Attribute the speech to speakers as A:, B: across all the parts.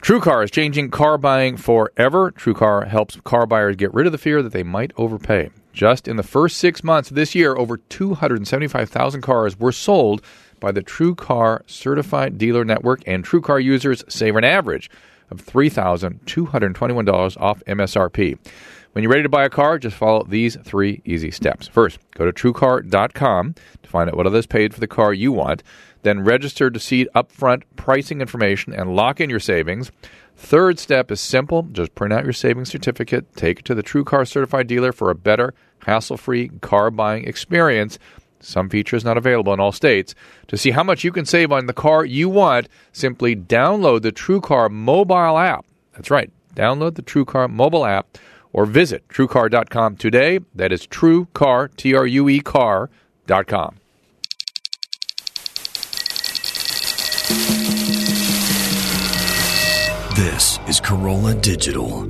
A: TrueCar is changing car buying forever. TrueCar helps car buyers get rid of the fear that they might overpay. Just in the first 6 months of this year, over 275,000 cars were sold by the TrueCar Certified Dealer Network, and TrueCar users save an average of $3,221 off MSRP. When you're ready to buy a car, just follow these 3 easy steps. First, go to TrueCar.com to find out what others paid for the car you want. Then register to see upfront pricing information and lock in your savings. Third step is simple. Just print out your savings certificate, take it to the TrueCar Certified Dealer for a better, hassle-free car buying experience. Some features not available in all states. To see how much you can save on the car you want, simply download the TrueCar mobile app. That's right. Download the TrueCar mobile app or visit TrueCar.com today. That is TrueCar, T-R-U-E car.com.
B: This is Corolla Digital.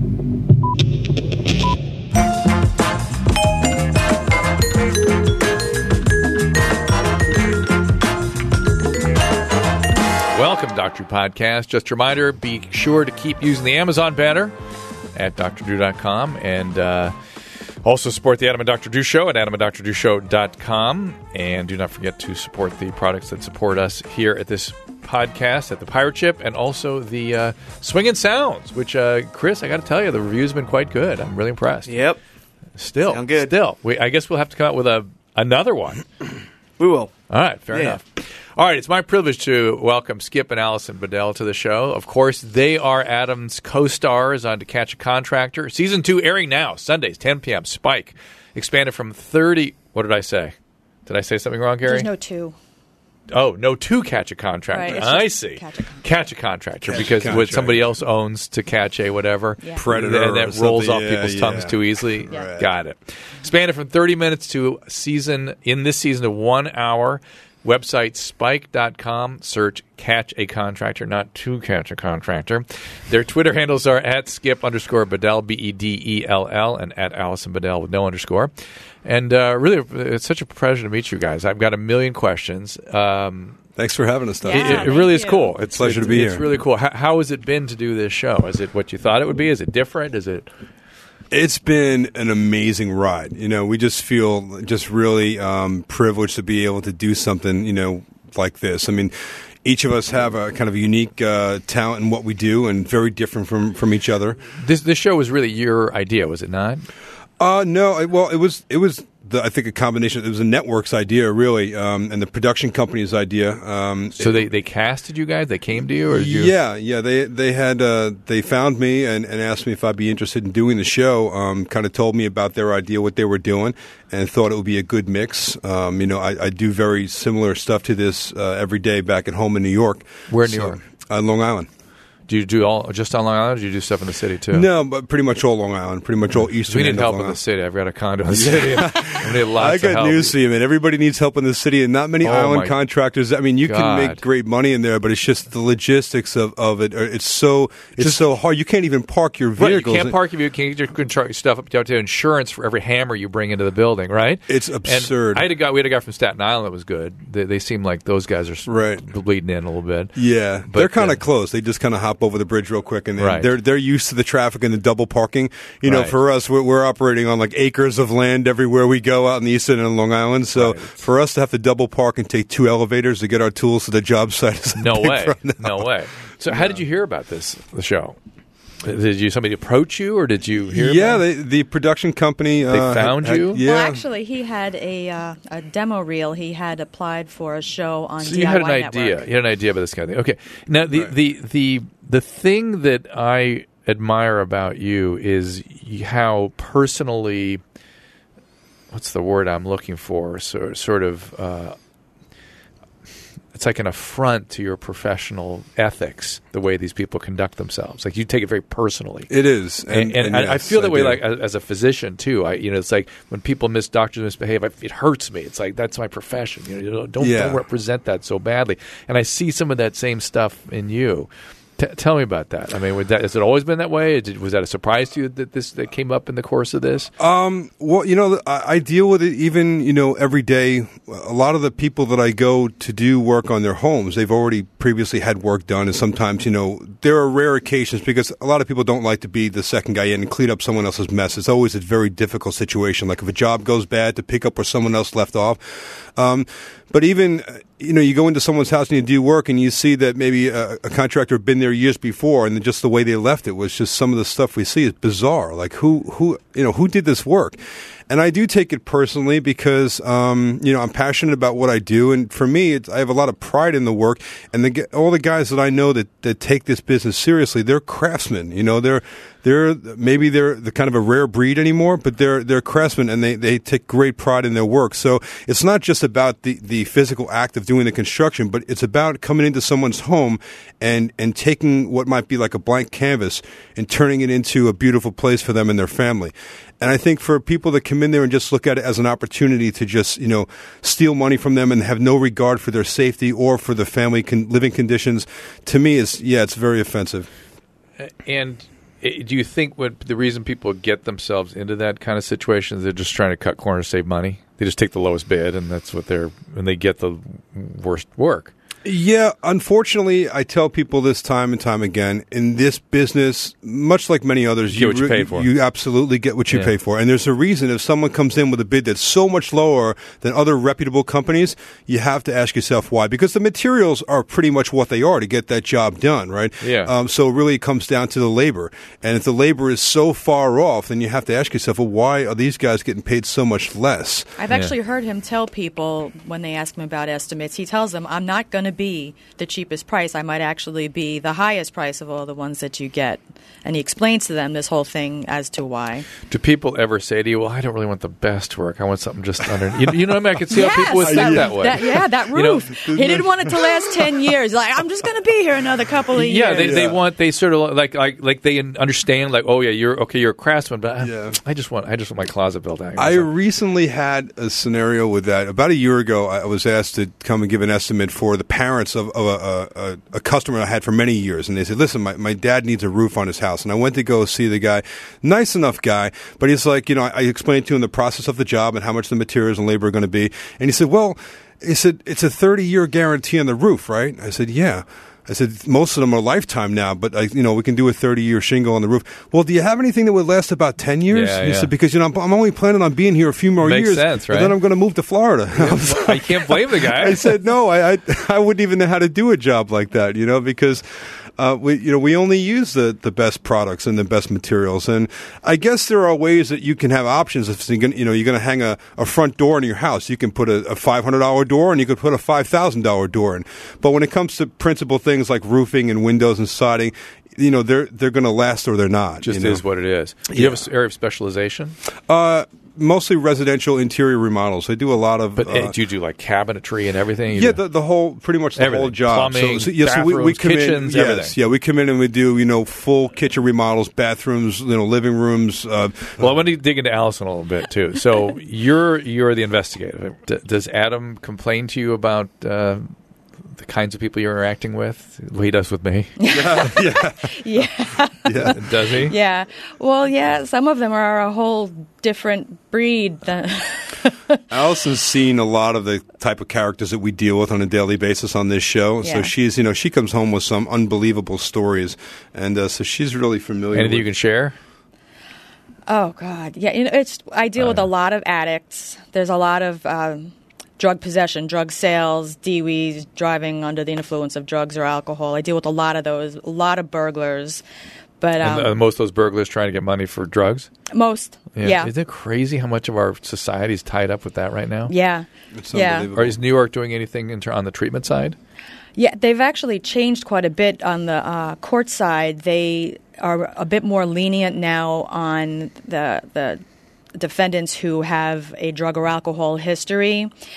A: Welcome, Dr. Podcast. Just a reminder, be sure to keep using the Amazon banner at drdrew.com and also support the Adam and Dr. Drew Show at adamandrdrewshow.com. And do not forget to support the products that support us here at this podcast, at the Pirate Ship, and also the Swingin' Sounds, which, Chris, I got to tell you, the review's been quite good. I'm really impressed.
C: Yep.
A: Still.
C: Good.
A: I guess we'll have to come out with another one.
C: We will.
A: All right, fair enough. All right, it's my privilege to welcome Skip and Allison Bedell to the show. Of course, they are Adam's co-stars on To Catch a Contractor. Season 2 airing now, Sundays, 10 p.m. Spike. Expanded from 30... What did I say? Did I say something wrong, Gary?
D: There's no 2.
A: Oh, no, To Catch a Contractor.
D: Right,
A: I see. Catch a Contractor, because what somebody else owns to catch a whatever.
D: Yeah.
E: Predator.
A: And that rolls off people's tongues too easily.
D: Yeah. Right.
A: Got it. Expanded from 30 minutes to in this season to 1 hour. Website spike.com. Search Catch a Contractor, not To Catch a Contractor. Their Twitter handles are at Skip_Bedell, Bedell, and at Allison Bedell with no underscore. And really, it's such a pleasure to meet you guys. I've got a million questions.
E: Thanks for having us, Doug.
D: Yeah.
A: It really is
D: you.
A: cool. It's
E: Pleasure to be
A: It's
E: here.
A: really cool. How has it been to do this show? Is it what you thought it would be? Is it different? Is it...
E: It's been an amazing ride. We just feel just really privileged to be able to do something, like this. I mean, each of us have a kind of a unique talent in what we do, and very different from each other.
A: This show was really your idea, was it not?
E: No. Well, it was. I think a combination. It was a network's idea, really, and the production company's idea.
A: So they casted you guys? They came to you? Or did you...
E: Yeah. They found me and asked me if I'd be interested in doing the show. Kind of told me about their idea, what they were doing, and thought it would be a good mix. I do very similar stuff to this every day back at home in New York.
A: Where in New York?
E: Long Island.
A: Do you do all just on Long Island, or do you do stuff in the city too?
E: No, but pretty much all Long Island, pretty much all eastern.
A: We need
E: end of
A: help
E: Long
A: in the
E: Island.
A: city. I've got a condo in the city. I need lots
E: I
A: of
E: got
A: help.
E: news for you, man. Everybody needs help in the city, and not many
A: Oh,
E: island
A: my
E: contractors. I mean, you
A: God.
E: can make great money in there, but it's just the logistics of it. It's so hard. You can't even park your
A: Right,
E: vehicles.
A: you can't park if you can't get your stuff up to insurance for every hammer you bring into the building, right?
E: It's absurd.
A: And we had a guy from Staten Island that was good. They seem like those guys are
E: Right.
A: bleeding in a little bit.
E: Yeah,
A: But,
E: they're kind of close. They just kind of hop over the bridge real quick, and
A: Right.
E: they're used to the traffic and the double parking.
A: Right.
E: For us, we're operating on like acres of land everywhere we go out in the east end of Long Island. So for us to have to double park and take 2 elevators to get our tools to the job site is a
A: No
E: big
A: way.
E: front.
A: No way. So how did you hear about the show? Did somebody approach you, or did you hear about it?
E: the production company.
A: They found you?
E: Yeah.
D: Well, actually, he had a demo reel. He had applied for a show on
A: So
D: DIY
A: you had an
D: Network.
A: idea. You had an idea about this kind of thing. Okay. Now, the thing that I admire about you is how personally, what's the word I'm looking for? Sort of, it's like an affront to your professional ethics, the way these people conduct themselves. Like, you take it very personally.
E: It is,
A: And I
E: yes,
A: feel that way,
E: do.
A: like as a physician too. It's like when doctors misbehave, it hurts me. It's like, that's my profession. Don't represent that so badly. And I see some of that same stuff in you. Tell me about that. I mean, has it always been that way? Was that a surprise to you that came up in the course of this?
E: Well, I deal with it even, every day. A lot of the people that I go to do work on their homes, they've already previously had work done. And sometimes, there are rare occasions because a lot of people don't like to be the second guy in and clean up someone else's mess. It's always a very difficult situation. Like if a job goes bad, to pick up where someone else left off. But even, you go into someone's house and you do work and you see that maybe a contractor had been there years before and just the way they left it was just some of the stuff we see is bizarre. Like who did this work? And I do take it personally because, I'm passionate about what I do. And for me, I have a lot of pride in the work. And all the guys that I know that take this business seriously, they're craftsmen. They're the kind of a rare breed anymore, but they're craftsmen and they take great pride in their work. So it's not just about the physical act of doing the construction, but it's about coming into someone's home and taking what might be like a blank canvas and turning it into a beautiful place for them and their family. And I think for people that come in there and just look at it as an opportunity to just, steal money from them and have no regard for their safety or for the family living conditions, to me it's very offensive.
A: And do you think the reason people get themselves into that kind of situation is they're just trying to cut corners, save money? They just take the lowest bid, and that's what and they get the worst work.
E: Yeah, unfortunately, I tell people this time and time again, in this business, much like many others,
A: you get what you pay for.
E: You absolutely get what you pay for. And there's a reason if someone comes in with a bid that's so much lower than other reputable companies, you have to ask yourself why. Because the materials are pretty much what they are to get that job done, right?
A: Yeah.
E: So it really comes down to the labor. And if the labor is so far off, then you have to ask yourself, well, why are these guys getting paid so much less?
D: I've actually heard him tell people when they ask him about estimates, he tells them, I'm not going to be the cheapest price. I might actually be the highest price of all the ones that you get. And he explains to them this whole thing as to why.
A: Do people ever say to you, well, I don't really want the best work. I want something just under. You know what I mean? I could see how people would think that way.
D: That roof. He didn't want it to last 10 years. Like, I'm just going to be here another couple of years.
A: Yeah, they sort of like they understand, like, oh, yeah, you're a craftsman, but I just want my closet built out.
E: I recently had a scenario with that. About a year ago, I was asked to come and give an estimate for the parents of a customer I had for many years. And they said, listen, my dad needs a roof on his house. And I went to go see the guy. Nice enough guy, but he's like, I explained to him the process of the job and how much the materials and labor are going to be. And he said, well, it's a 30-year guarantee on the roof, right? I said, yeah. I said, most of them are lifetime now, but we can do a 30-year shingle on the roof. Well, do you have anything that would last about 10 years? He said, because I'm only planning on being here a few more years.
A: Makes sense, right?
E: And then I'm going to move to Florida.
A: I can't blame the guy.
E: I said, no, I wouldn't even know how to do a job like that, because we only use the best products and the best materials. And I guess there are ways that you can have options. If you're going to hang a front door in your house, you can put a $500 door and you could put a $5,000 door in. But when it comes to principal things like roofing and windows and siding, they're going to last or they're not.
A: Just is what it is. Do you have an area of specialization?
E: Mostly residential interior remodels. I do a lot of.
A: But do you do like cabinetry and everything?
E: The whole, pretty much the
A: everything.
E: Whole job.
A: Plumbing, bathrooms,
E: we come
A: kitchens,
E: in.
A: everything.
E: Yes, yeah, we come in and we do full kitchen remodels, bathrooms, living rooms.
A: Well, I want to dig into Allison a little bit too. So you're the investigator. Does Adam complain to you about the kinds of people you're interacting with? Well, he does with me.
D: Yeah.
A: Does he?
D: Yeah. Well, yeah, some of them are a whole different breed.
E: Allison's seen a lot of the type of characters that we deal with on a daily basis on this show.
D: Yeah.
E: So she's, she comes home with some unbelievable stories. And so she's really familiar
A: Anything you can share?
D: Oh, God. Yeah, I deal with a lot of addicts. There's a lot of drug possession, drug sales, DWIs, driving under the influence of drugs or alcohol. I deal with a lot of those, a lot of burglars. But
A: and most of those burglars trying to get money for drugs?
D: Most, yeah.
A: Isn't it crazy how much of our society is tied up with that right now?
D: Yeah.
E: It's unbelievable.
A: Or is New York doing anything on the treatment side?
D: Yeah, they've actually changed quite a bit on the court side. They are a bit more lenient now on the defendants who have a drug or alcohol history.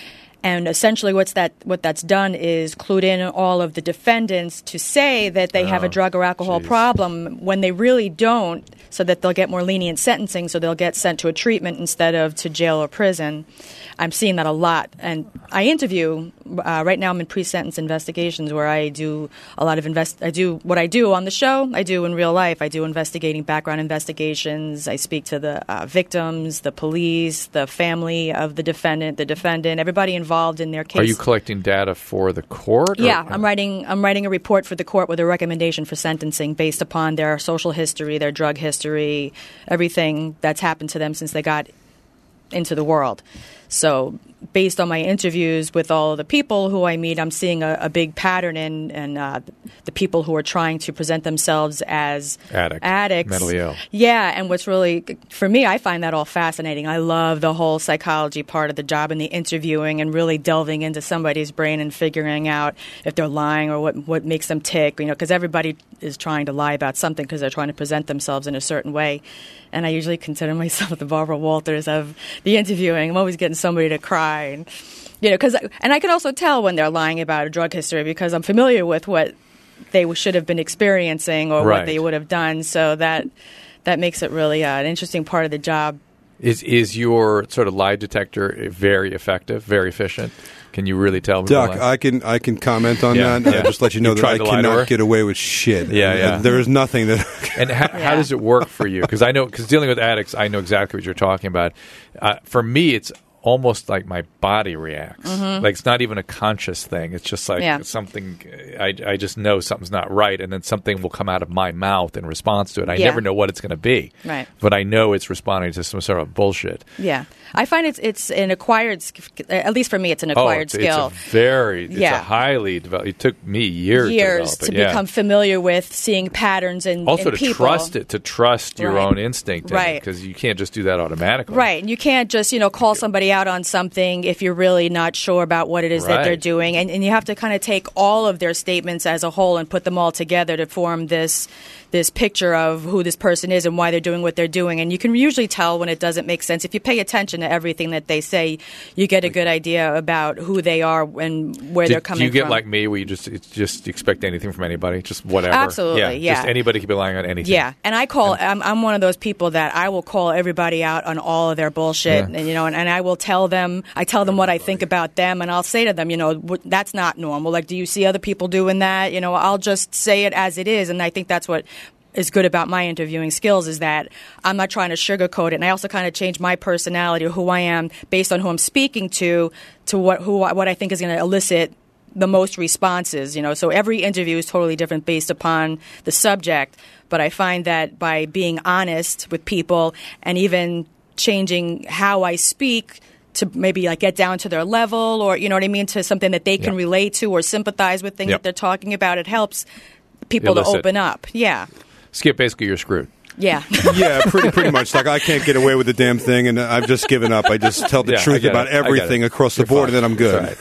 D: And essentially what that's done is clued in all of the defendants to say that they have a drug or alcohol problem when they really don't, so that they'll get more lenient sentencing, so they'll get sent to a treatment instead of to jail or prison. I'm seeing that a lot. And I interview, right now I'm in pre-sentence investigations where I do a lot of I do what I do on the show, I do in real life. I do background investigations. I speak to the victims, the police, the family of the defendant, everybody involved in their case.
A: Are you collecting data for the court?
D: Yeah, I'm writing a report for the court with a recommendation for sentencing based upon their social history, their drug history, everything that's happened to them since they got into the world. So based on my interviews with all of the people who I meet, I'm seeing a big pattern in the people who are trying to present themselves as addicts.
A: Mentally ill.
D: Yeah, and what's really, for me, I find that all fascinating. I love the whole psychology part of the job and the interviewing and really delving into somebody's brain and figuring out if they're lying or what makes them tick, because everybody is trying to lie about something because they're trying to present themselves in a certain way. And I usually consider myself the Barbara Walters of the interviewing. I'm always getting somebody to cry. And, and I can also tell when they're lying about a drug history because I'm familiar with what they should have been experiencing or what they would have done. So that makes it really an interesting part of the job.
A: Is your sort of lie detector very effective, very efficient? Can you really tell?
E: Doc, I can comment on that. I'll just let you know that I cannot get away with shit.
A: Yeah.
E: There is nothing that...
A: And how does it work for you? Because dealing with addicts, I know exactly what you're talking about. For me, it's almost like my body reacts. Mm-hmm. Like it's not even a conscious thing. It's just like something, I just know something's not right, and then something will come out of my mouth in response to it. I never know what it's going to be.
D: Right.
A: But I know it's responding to some sort of bullshit.
D: Yeah. I find it's an acquired, at least for me, it's an acquired skill.
A: It's a highly developed, it took me years
D: to become familiar with seeing patterns in
A: also
D: in
A: to
D: people.
A: trust your own instinct.
D: Right.
A: Because you can't just do that automatically.
D: Right. And you can't just, call somebody out on something if you're really not sure about what it is that they're doing. And you have to kind of take all of their statements as a whole and put them all together to form this picture of who this person is and why they're doing what they're doing. And you can usually tell when it doesn't make sense. If you pay attention to everything that they say, you get a good idea about who they are and where they're coming from.
A: Do you get like me where you just expect anything from anybody? Just whatever?
D: Absolutely, yeah.
A: Just anybody can be lying on anything.
D: Yeah. And I'm one of those people that I will call everybody out on all of their bullshit. Yeah. And I will tell them what I think about them, and I'll say to them, that's not normal. Like, do you see other people doing that? I'll just say it as it is. And I think that's what is good about my interviewing skills is that I'm not trying to sugarcoat it, and I also kind of change my personality or who I am based on who I'm speaking to what I think is going to elicit the most responses. So every interview is totally different based upon the subject. But I find that by being honest with people and even changing how I speak to maybe like get down to their level or, to something that they can relate to or sympathize with things that they're talking about, it helps people to open up. Yeah.
A: Skip, basically, you're screwed.
D: Yeah.
E: Yeah, pretty much. Like, I can't get away with the damn thing, and I've just given up. I just tell the truth about everything across the board, and then I'm good.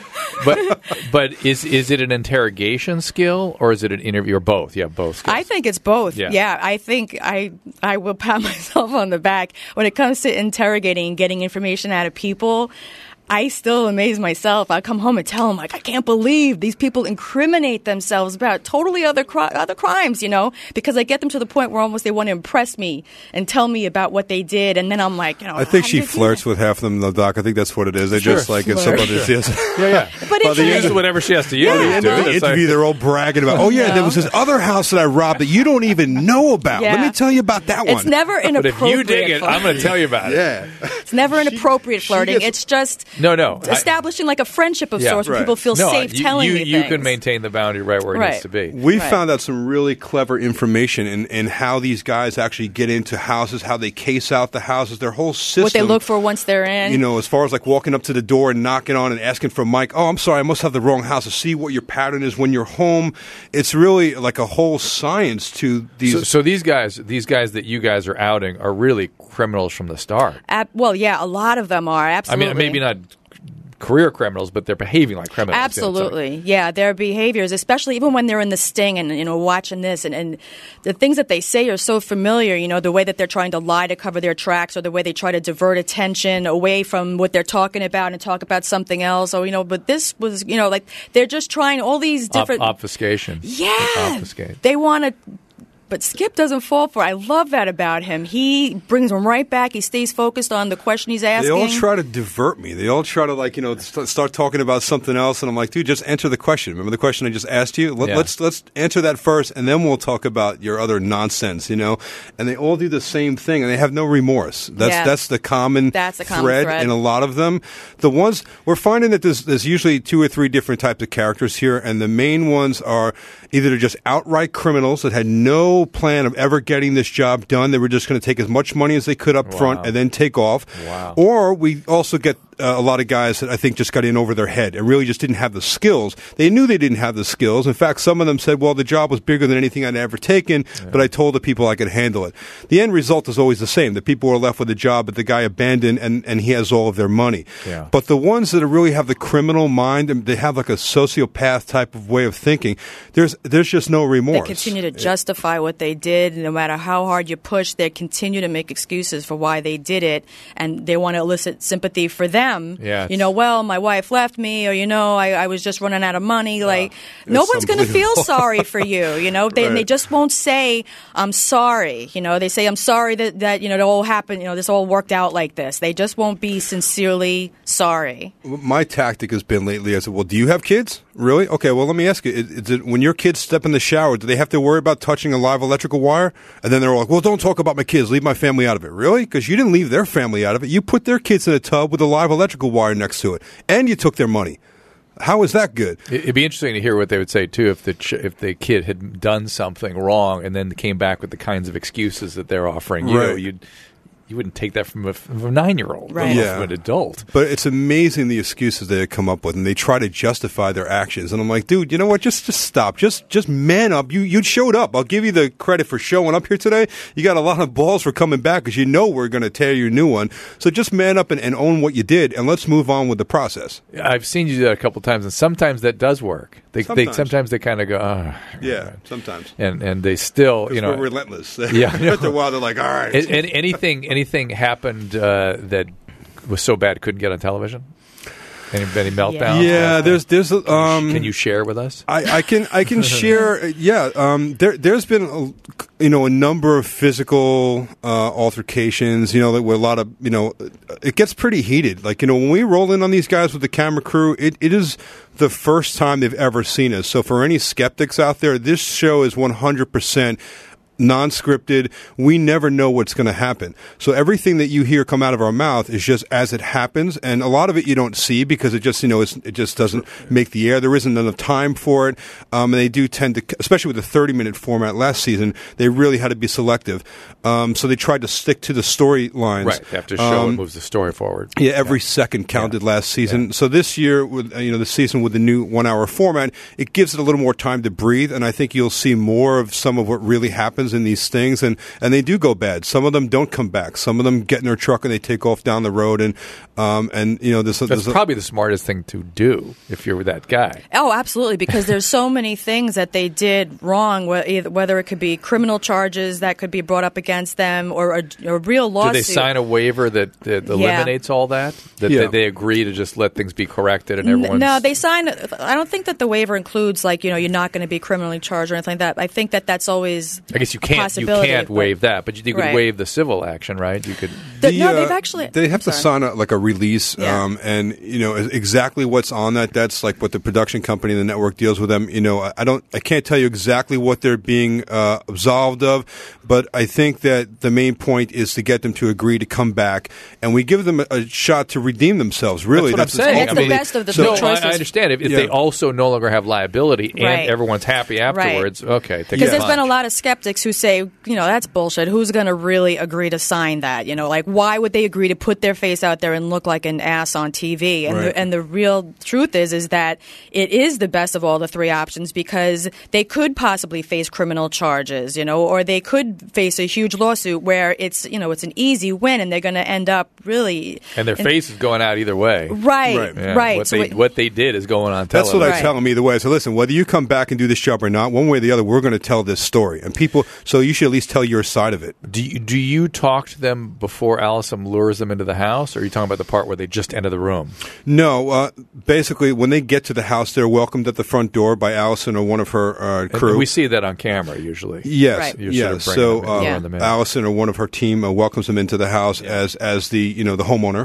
A: But is it an interrogation skill, or is it an interview, or both? Yeah, both skills.
D: I think it's both. Yeah, I think I will pat myself on the back. When it comes to interrogating and getting information out of people, I still amaze myself. I come home and tell them, I can't believe these people incriminate themselves about totally other crimes, because I get them to the point where almost they want to impress me and tell me about what they did. And then I'm like,
E: I think she flirts with half of them, though, Doc. I think that's what it is. They just like it's somebody says.
A: Yeah. But they use whatever she has to use.
E: At the end of the interview, they're all bragging about, there was this other house that I robbed that you don't even know about.
D: Yeah.
E: Let me tell you about that one.
D: It's never inappropriate.
A: But if you dig it, I'm going to tell you about it.
E: Yeah.
D: It's never inappropriate flirting. It's just...
A: No.
D: Establishing like a friendship of sorts where people feel safe telling me things.
A: You can maintain the boundary right where it needs to be.
E: We found out some really clever information in how these guys actually get into houses, how they case out the houses, their whole system.
D: What they look for once they're in.
E: As far as like walking up to the door and knocking on and asking for Mike. Oh, I'm sorry, I must have the wrong house. To see what your pattern is when you're home. It's really like a whole science to these.
A: So these guys that you guys are outing are really criminals from the start.
D: Well, yeah, a lot of them are, absolutely.
A: I mean, maybe not career criminals, but they're behaving like criminals.
D: Absolutely. Yeah, their behaviors, especially even when they're in the sting and, watching this and the things that they say are so familiar, the way that they're trying to lie to cover their tracks or the way they try to divert attention away from what they're talking about and talk about something else. Or, but this was, like they're just trying all these different...
A: Obfuscation.
D: Yeah.
A: Obfuscate.
D: They want to... But Skip doesn't fall for it. I love that about him. He brings them right back. He stays focused on the question he's asking.
E: They all try to divert me. They all try to start talking about something else, and I'm like, dude, just answer the question. Remember the question I just asked you? Let's answer that first, and then we'll talk about your other nonsense. And they all do the same thing, and they have no remorse. That's the common thread in a lot of them. The ones we're finding that there's usually 2 or 3 different types of characters here, and the main ones are either they're just outright criminals that had no plan of ever getting this job done. They were just going to take as much money as they could up front and then take off.
A: Wow.
E: Or we also get a lot of guys that I think just got in over their head and really just didn't have the skills. They knew they didn't have the skills. In fact, some of them said, well, the job was bigger than anything I'd ever taken, but I told the people I could handle it. The end result is always the same. The people are left with a job that the guy abandoned and he has all of their money.
A: Yeah.
E: But the ones that really have the criminal mind and they have like a sociopath type of way of thinking, there's just no remorse.
D: They continue to justify what they did. No matter how hard you push, they continue to make excuses for why they did it, and they want to elicit sympathy for them.
A: Yeah,
D: well, my wife left me, or I was just running out of money. Like no one's going to feel sorry for you. They just won't say I'm sorry. They say I'm sorry that it all happened. This all worked out like this. They just won't be sincerely sorry.
E: My tactic has been lately, I said, well, do you have kids? Really? Okay, well, let me ask you. Is it when your kids step in the shower, do they have to worry about touching a live electrical wire? And then they're all like, well, don't talk about my kids. Leave my family out of it. Really? Because you didn't leave their family out of it. You put their kids in a tub with a live electrical wire next to it. And you took their money. How is that good?
A: It'd be interesting to hear what they would say, too, if the kid had done something wrong and then came back with the kinds of excuses that they're offering you. You wouldn't take that from a 9-year-old,
D: right?
A: From an adult.
E: But it's amazing the excuses they come up with, and they try to justify their actions. And I'm like, dude, you know what? Just stop. Just man up. You showed up. I'll give you the credit for showing up here today. You got a lot of balls for coming back because we're going to tear you a new one. So just man up and own what you did, and let's move on with the process.
A: I've seen you do that a couple times, and sometimes that does work. Sometimes they kind of go, oh.
E: Yeah, sometimes. And
A: they still,
E: we're relentless.
A: Yeah.
E: After a while, they're like, all right.
A: And anything happened that was so bad it couldn't get on television? Any meltdowns?
E: Yeah, there's.
A: Can you share with us?
E: I can share. Yeah, there's been a number of physical altercations. Where a lot of it gets pretty heated. Like when we roll in on these guys with the camera crew, it is the first time they've ever seen us. So for any skeptics out there, this show is 100% non-scripted. We never know what's going to happen. So everything that you hear come out of our mouth is just as it happens, and a lot of it you don't see because it just it just doesn't make the air. There isn't enough time for it, and they do tend to, especially with the 30-minute format last season, they really had to be selective. So they tried to stick to the storylines.
A: Right, they have to show it moves the story forward.
E: Yeah, every second counted last season. Yeah. So this year, with the season with the new 1-hour format, it gives it a little more time to breathe, and I think you'll see more of some of what really happens in these things, and they do go bad. Some of them don't come back. Some of them get in their truck and they take off down the road, and that's
A: probably the smartest thing to do if you're that guy.
D: Oh, absolutely, because there's so many things that they did wrong, whether it could be criminal charges that could be brought up against them or a real lawsuit.
A: Do they sign a waiver that eliminates all that? They agree to just let things be corrected and everyone's...
D: No, they sign... I don't think that the waiver includes, you're not going to be criminally charged or anything like that. I think that that's always...
A: I guess you can't waive that, but you could waive the civil action, right? You could.
D: No, they've actually.
E: They have to sign a release, and exactly what's on that. That's like what the production company and the network deals with them. I can't tell you exactly what they're being absolved of, but I think that the main point is to get them to agree to come back, and we give them a shot to redeem themselves. Really,
A: that's what I'm saying.
D: It's the best of the two choices.
A: I understand if they also no longer have liability and everyone's happy afterwards. Okay,
D: because there's been a lot of skeptics folks who say, that's bullshit. Who's going to really agree to sign that? Like, why would they agree to put their face out there and look like an ass on TV? And the real truth is that it is the best of all the three options, because they could possibly face criminal charges, or they could face a huge lawsuit where it's an easy win, and they're going to end up really.
A: And their face is going out either way.
D: Right.
A: Yeah. What they did is going on television.
E: That's what I tell them either way. So listen, whether you come back and do this job or not, one way or the other, we're going to tell this story. And people, so you should at least tell your side of it.
A: Do you talk to them before Allison lures them into the house, or are you talking about the part where they just enter the room?
E: No. Basically, when they get to the house, they're welcomed at the front door by Allison or one of her crew.
A: And we see that on camera usually.
E: Yes.
D: Right.
E: Yes. So Allison or one of her team welcomes them into the house as the the homeowner.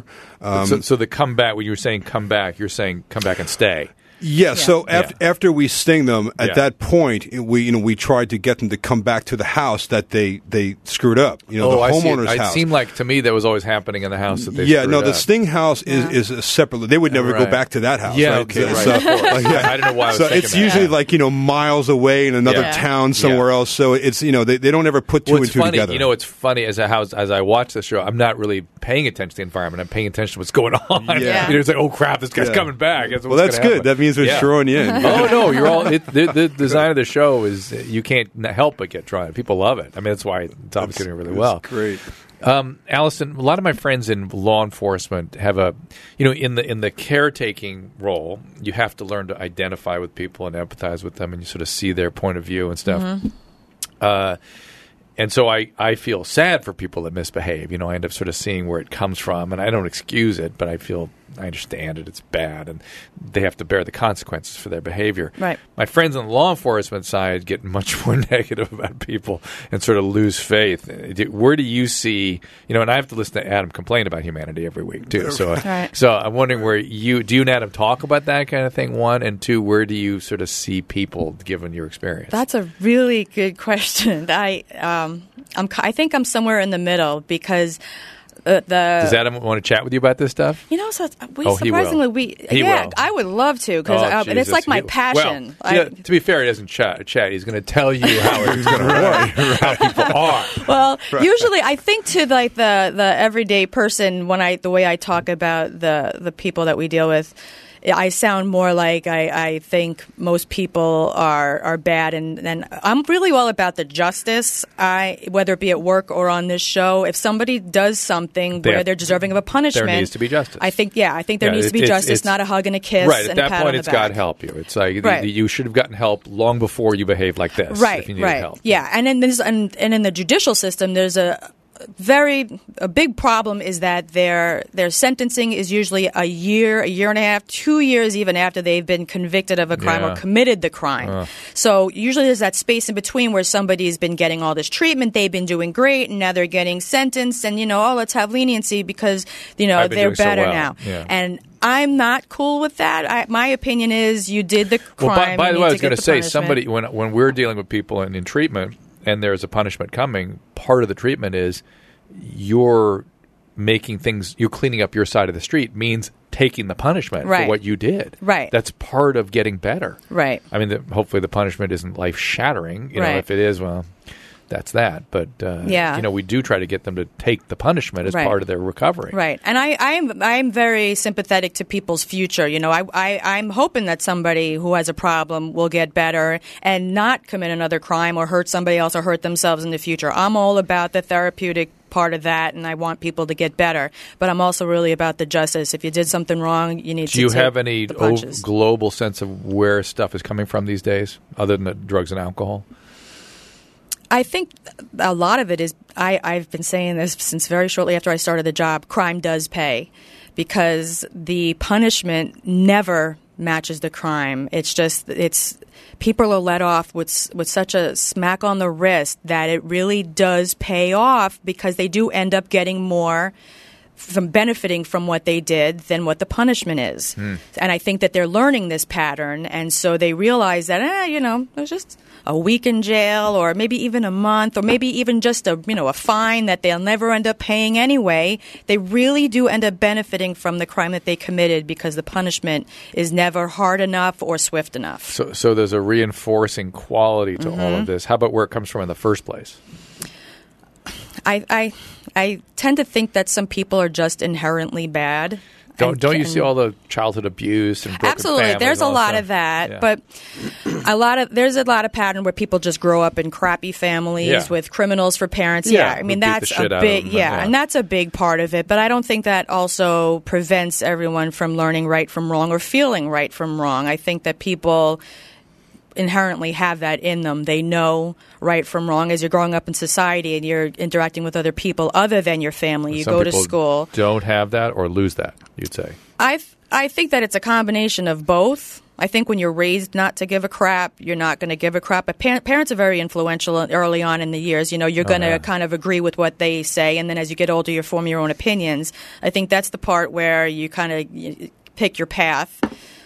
A: So the come back, when you were saying come back, you're saying come back and stay.
E: Yeah, so after we sting them, at that point, we tried to get them to come back to the house that they screwed up. The homeowner's house.
A: It seemed like to me that was always happening in the house that they screwed up.
E: The sting house is a separate. They would never go back to that house.
A: Yeah,
E: right?
A: okay, right.
E: So,
A: of course. I didn't know why I was thinking
E: it's usually like miles away in another town somewhere else. So it's they don't ever put two and two together.
A: It's funny as I watch this show, I'm not really paying attention to the environment. I'm paying attention to what's going on.
E: Yeah.
A: It's like, oh crap, this guy's coming back.
E: Well, that's good. That means we're throwing you in.
A: Oh no, you're all. The design of the show is you can't help but get drawn. People love it. I mean, that's why it's obviously doing really well.
E: Great.
A: Allison, a lot of my friends in law enforcement have in the caretaking role, you have to learn to identify with people and empathize with them, and you sort of see their point of view and stuff. Mm-hmm. And so I feel sad for people that misbehave. I end up sort of seeing where it comes from, and I don't excuse it, but I understand it. It's bad, and they have to bear the consequences for their behavior.
D: Right.
A: My friends on the law enforcement side get much more negative about people and sort of lose faith. Where do you see, and I have to listen to Adam complain about humanity every week, too. So, so I'm wondering where do you and Adam talk about that kind of thing, one? And two, where do you sort of see people given your experience?
D: That's a really good question. I think I'm somewhere in the middle, because does
A: Adam want to chat with you about this stuff?
D: Surprisingly,
A: he will.
D: I would love to, because it's like my passion.
A: Well, to be fair, he doesn't chat. He's going to tell you how it's going to work, how people are.
D: Well, usually I think to like the everyday person, the way I talk about the people that we deal with, I sound more like I think most people are bad, and I'm really all about the justice. Whether it be at work or on this show, if somebody does something where they're deserving of a punishment,
A: there needs to be justice.
D: I think there needs to be justice, not a hug and a kiss.
A: Right,
D: and
A: at that point,
D: it's
A: God help you. It's like you should have gotten help long before you behaved like this.
D: Right,
A: if you needed help.
D: Yeah, and in the judicial system, there's a big problem is that their sentencing is usually a year and a half, 2 years even after they've been convicted of a crime or committed the crime. So usually there's that space in between where somebody's been getting all this treatment, they've been doing great, and now they're getting sentenced, and let's have leniency because they're better now. Yeah. And I'm not cool with that. My opinion is you did the crime.
A: By the way, I was going to say somebody when we're dealing with people in treatment, and there's a punishment coming, part of the treatment is you're cleaning up your side of the street means taking the punishment for what you did.
D: Right.
A: That's part of getting better.
D: Right.
A: I mean, hopefully the punishment isn't life-shattering. If it is, well, that's that. But, we do try to get them to take the punishment as part of their recovery.
D: Right. And I'm very sympathetic to people's future. I'm hoping that somebody who has a problem will get better and not commit another crime or hurt somebody else or hurt themselves in the future. I'm all about the therapeutic part of that, and I want people to get better. But I'm also really about the justice. If you did something wrong, you need to take the punches. Do you have any
A: global sense of where stuff is coming from these days, other than the drugs and alcohol?
D: I think a lot of it is, I've been saying this since very shortly after I started the job, crime does pay, because the punishment never matches the crime. It's people are let off with such a smack on the wrist that it really does pay off, because they do end up getting more from benefiting from what they did than what the punishment is. And I think that they're learning this pattern, and so they realize that, there's just a week in jail, or maybe even a month, or maybe even just a fine that they'll never end up paying anyway. They really do end up benefiting from the crime that they committed because the punishment is never hard enough or swift enough.
A: So there's a reinforcing quality to all of this. How about where it comes from in the first place?
D: I tend to think that some people are just inherently bad.
A: Don't you see all the childhood abuse and broken
D: absolutely
A: families?
D: There's a lot
A: stuff?
D: of that,
A: Yeah.
D: but there's a lot of pattern where people just grow up in crappy families with criminals for parents.
A: Yeah,
D: I mean
A: who beat
D: that's
A: the shit
D: a
A: out
D: big
A: of them,
D: and that's a big part of it. But I don't think that also prevents everyone from learning right from wrong or feeling right from wrong. I think that people inherently have that in them. They know right from wrong as you're growing up in society and you're interacting with other people other than your family. You
A: Some
D: go to
A: people
D: school.
A: Don't have that or lose that, you'd say.
D: I think that it's a combination of both. I think when you're raised not to give a crap, you're not going to give a crap. But parents are very influential early on in the years. You're going to kind of agree with what they say, and then as you get older, you form your own opinions. I think that's the part where you kind of pick your path.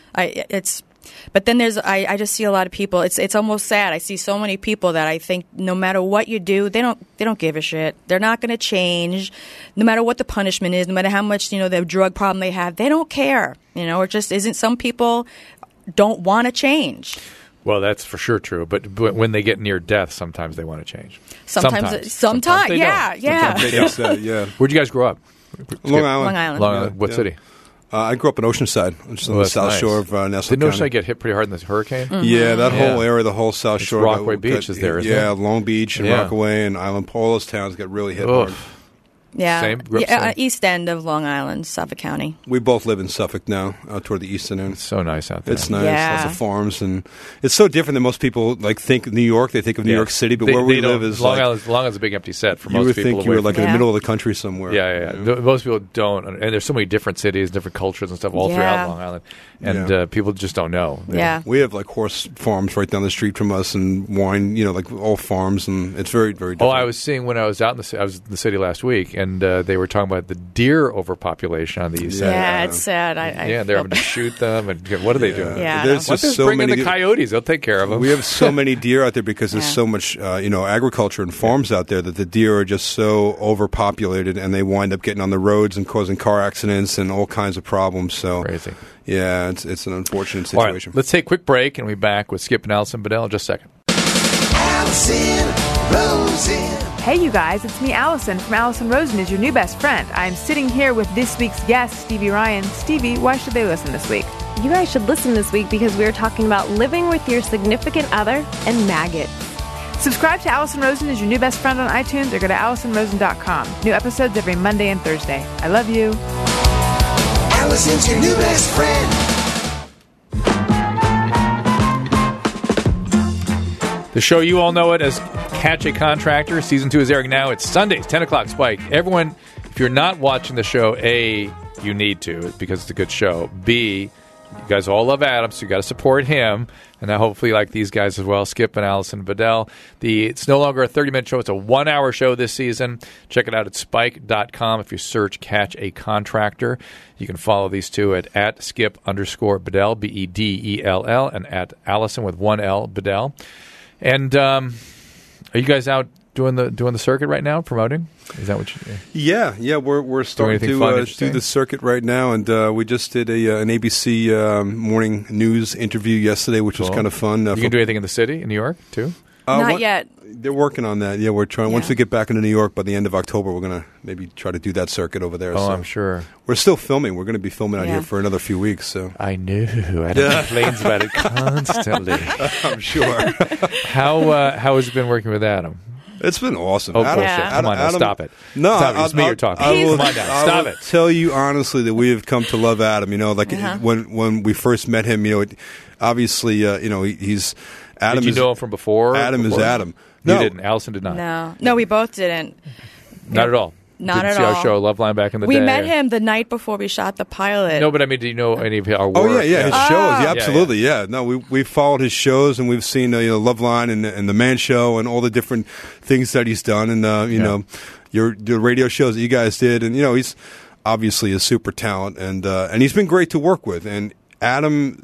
D: But then I just see a lot of people. It's almost sad. I see so many people that I think no matter what you do, they don't give a shit. They're not going to change, no matter what the punishment is, no matter how much the drug problem they have. They don't care. It just isn't. Some people don't want to change.
A: Well, that's for sure true. But when they get near death, sometimes they want to change.
D: Sometimes
A: they
D: yeah.
A: Sometimes they don't.
E: Yeah.
A: Where'd you guys grow up?
E: Long Island.
A: Long Island. What city?
E: I grew up in Oceanside, which is on the south shore of Nassau
A: Didn't
E: County.
A: Oceanside get hit pretty hard in this hurricane?
E: Yeah, that whole area, the whole south shore.
A: Rockaway Beach is there, isn't it?
E: Yeah, Long Beach and Rockaway and Island. All those towns got really hit hard.
D: Yeah,
A: Same?
D: east end of Long Island, Suffolk County.
E: We both live in Suffolk now, out toward the eastern end.
A: It's so nice out there.
E: It's nice.
D: Yeah.
E: Lots of farms, and it's so different than most people think of New York. They think of New York City, but where we live is
A: Long Island's a big empty set for
E: you
A: most
E: would
A: people.
E: think you were like in the middle of the country somewhere.
A: Yeah. Most people don't, and there's so many different cities, different cultures and stuff all throughout Long Island, and people just don't know.
D: Yeah.
E: We have like horse farms right down the street from us, and wine, like all farms, and it's very, very different.
A: Oh, I was seeing when I was out I was in the city last week, and they were talking about the deer overpopulation on the east side.
D: Yeah, it's sad.
A: They're having to shoot them, and what are they doing?
D: Yeah,
E: there's
A: Let's
E: just
A: just bring in the coyotes. They'll take care of them.
E: We have so many deer out there because there's so much, agriculture and farms out there that the deer are just so overpopulated, and they wind up getting on the roads and causing car accidents and all kinds of problems. So
A: crazy.
E: Yeah, it's an unfortunate
A: All
E: situation.
A: right, let's take a quick break, and we'll be back with Skip and Allison Bedell in just a second.
C: Allison Rosen.
F: Hey you guys, it's me Allison from Allison Rosen is your new best friend. I'm sitting here with this week's guest, Stevie Ryan. Stevie, why should they listen this week?
G: You guys should listen this week because we're talking about living with your significant other and maggots.
F: Subscribe to Allison Rosen is your new best friend on iTunes or go to AllisonRosen.com. New episodes every Monday and Thursday. I love you.
C: Allison's your new best friend.
A: The show, you all know it as Catch a Contractor. Season 2 is airing now. It's Sundays, 10 o'clock, Spike. Everyone, if you're not watching the show, A, you need to because it's a good show. B, you guys all love Adam, so you got to support him. And I hopefully like these guys as well, Skip and Allison Bedell. It's no longer a 30-minute show. It's a 1-hour show this season. Check it out at spike.com. If you search Catch a Contractor, you can follow these two at Skip_Bedell, Bedell, and at Allison with 1L, Bedell. And are you guys out doing the circuit right now, promoting? Is that what you?
E: Yeah, we're starting to do the circuit right now, and we just did an ABC morning news interview yesterday, which was kind of fun.
A: You can do anything in the city, in New York, too?
D: Not yet.
E: They're working on that. Yeah, we're trying. Once we get back into New York by the end of October, we're going to maybe try to do that circuit over there.
A: Oh,
E: so
A: I'm sure.
E: We're still filming. We're going to be filming out here for another few weeks. So
A: I knew. Adam complains about it constantly.
E: I'm sure.
A: How has it been working with Adam?
E: It's been awesome.
A: Oh, bullshit. Come on now, stop it.
E: No,
A: stop it. It's me you're talking. Come on now, stop it.
E: Tell you honestly that we have come to love Adam. When we first met him, obviously, he's Adam.
A: Did you know him from before?
E: Adam is Adam.
A: No, you didn't. Allison did not.
D: No, we both didn't.
A: Not at all.
D: Not
A: Didn't
D: at
A: see
D: all.
A: Our show Loveline back in the day.
D: We met him the night before we shot the pilot.
A: No, but I mean, do you know any of our work?
E: Oh yeah, his shows. Yeah, absolutely.
A: Yeah.
E: No, we followed his shows, and we've seen Loveline and the Man Show and all the different things that he's done, and your radio shows that you guys did, and he's obviously a super talent, and he's been great to work with. And Adam,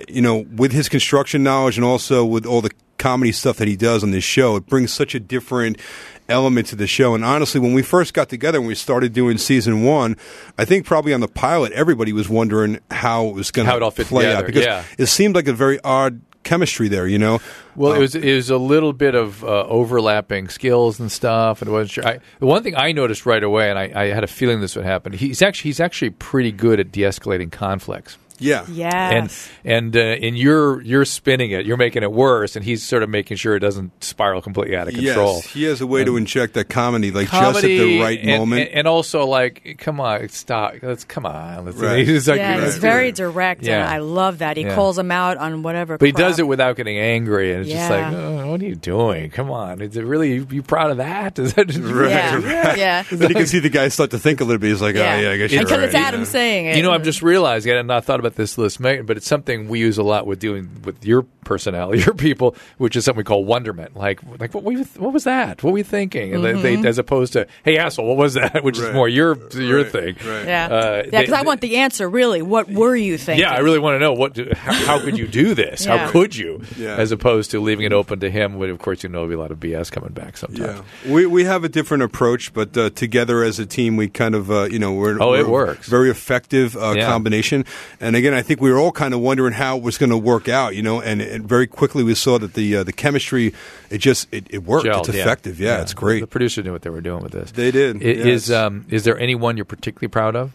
E: with his construction knowledge and also with all the comedy stuff that he does on this show, it brings such a different element to the show. And honestly, when we first got together and we started doing season 1, I think probably on the pilot, everybody was wondering how it was going to play out, because it seemed like a very odd chemistry there,
A: Well, it was a little bit of overlapping skills and stuff, and wasn't sure. The one thing I noticed right away, and I had a feeling this would happen, he's actually pretty good at de-escalating conflicts.
E: Yeah.
D: Yes.
A: And you're spinning it. You're making it worse, and he's sort of making sure it doesn't spiral completely out of control.
E: Yes, he has a way to inject that comedy, just at the right moment.
A: And also, come on, stop. Come on.
E: Right.
A: He's
D: he's very direct, and I love that. He calls him out on whatever.
A: But he does it without getting angry, and it's just like, what are you doing? Come on. Is it really, you proud of that? Is that just
E: right.
D: Yeah.
E: Then you can see the guy start to think a little bit. He's like, I guess you're right.
D: Because it's Adam saying it.
A: I'm just realizing, I had not thought about this list, but it's something we use a lot with dealing with your personnel, your people, which is something we call wonderment. Like what was that? What were you thinking? And they, as opposed to, hey asshole, what was that? Which is more your thing.
E: Right.
D: Yeah, because I want the answer. Really, what were you thinking?
A: Yeah, I really want to know how could you do this?
D: Yeah.
A: How could you?
E: Yeah.
A: As opposed to leaving it open to him, when of course there'll be a lot of BS coming back sometimes.
E: Yeah, we have a different approach, but together as a team, we kind of we're
A: it works.
E: Very effective combination. And again, I think we were all kind of wondering how it was going to work out, and very quickly we saw that the chemistry it worked.
A: Gelled,
E: it's effective. Yeah, it's great.
A: The producer knew what they were doing with this.
E: They did.
A: Is there anyone you're particularly proud of?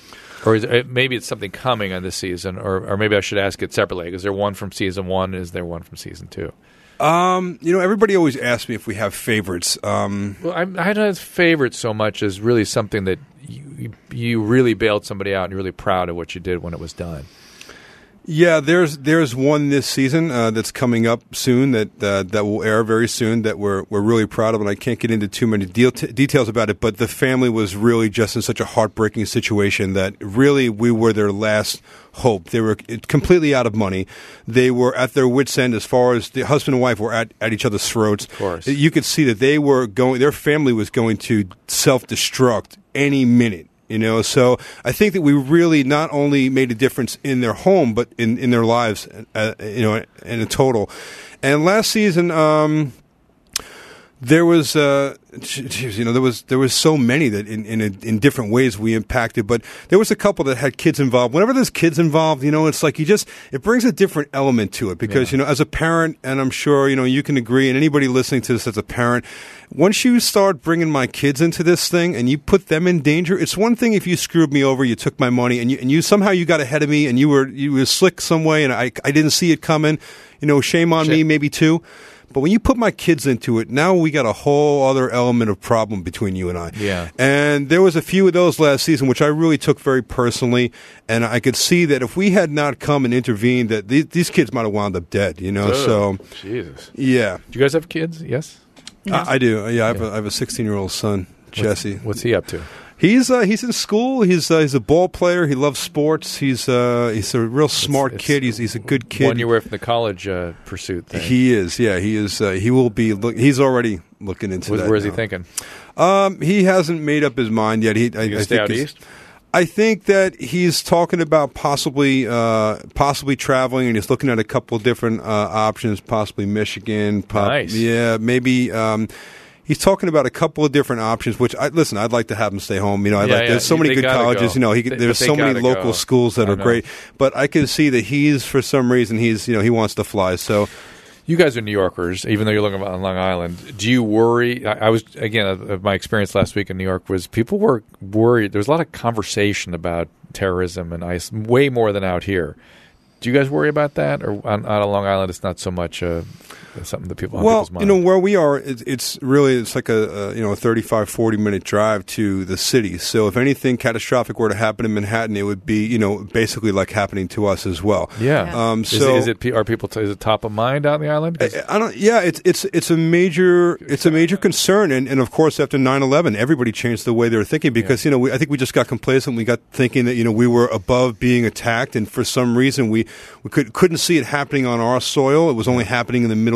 A: Or maybe it's something coming on this season, or maybe I should ask it separately. Is there one from season 1? Is there one from season 2?
E: Everybody always asks me if we have favorites.
A: Well, I don't have favorites so much as really something that you really bailed somebody out and you're really proud of what you did when it was done.
E: Yeah, there's one this season that's coming up soon that will air very soon that we're really proud of, and I can't get into too many details about it. But the family was really just in such a heartbreaking situation that really we were their last hope. They were completely out of money. They were at their wits' end as far as the husband and wife were at each other's throats.
A: Of course,
E: you could see that their family was going to self-destruct any minute. So I think that we really not only made a difference in their home, but in their lives, in a total. And last season, there was, there was so many that in different ways we impacted, but there was a couple that had kids involved. Whenever there's kids involved, it's like it brings a different element to it because, as a parent, and I'm sure, you can agree, and anybody listening to this as a parent, once you start bringing my kids into this thing and you put them in danger, it's one thing if you screwed me over, you took my money, and you somehow you got ahead of me and you were slick some way, and I didn't see it coming. Shame on me, maybe too. But when you put my kids into it, now we got a whole other element of problem between you and I.
A: Yeah.
E: And there was a few of those last season, which I really took very personally. And I could see that if we had not come and intervened, that these kids might have wound up dead, So,
A: Jesus.
E: Yeah.
A: Do you guys have kids? Yes?
E: No. I do. Yeah, I have a 16-year-old son, Jesse.
A: What's he up to?
E: He's in school. He's a ball player. He loves sports. He's a real smart kid. He's a good kid.
A: 1 year away from the college pursuit thing.
E: He is. Yeah, he is. He will be. He's already looking into that.
A: Where is he thinking?
E: He hasn't made up his mind yet. I
A: stay out east.
E: I think that he's talking about possibly traveling, and he's looking at a couple of different options. Possibly Michigan.
A: Nice.
E: Yeah, maybe. He's talking about a couple of different options, which I'd like to have him stay home. There's so many good colleges. There's so many local schools that are great. But I can see that he's, for some reason, he wants to fly. So,
A: you guys are New Yorkers, even though you're looking on Long Island. Do you worry? I was my experience last week in New York was people were worried. There was a lot of conversation about terrorism and ICE, way more than out here. Do you guys worry about that, or on Long Island, it's not so much something that people have in people's mind?
E: Where we are, it's like a 35-40 minute drive to the city. So if anything catastrophic were to happen in Manhattan, it would be basically like happening to us as well.
A: Yeah. Is it top of mind out on the island?
E: I don't. Yeah, it's a major concern, and of course after 9/11, everybody changed the way they were thinking because I think we just got complacent. We got thinking that we were above being attacked, and for some reason we couldn't see it happening on our soil. It was only happening in the Middle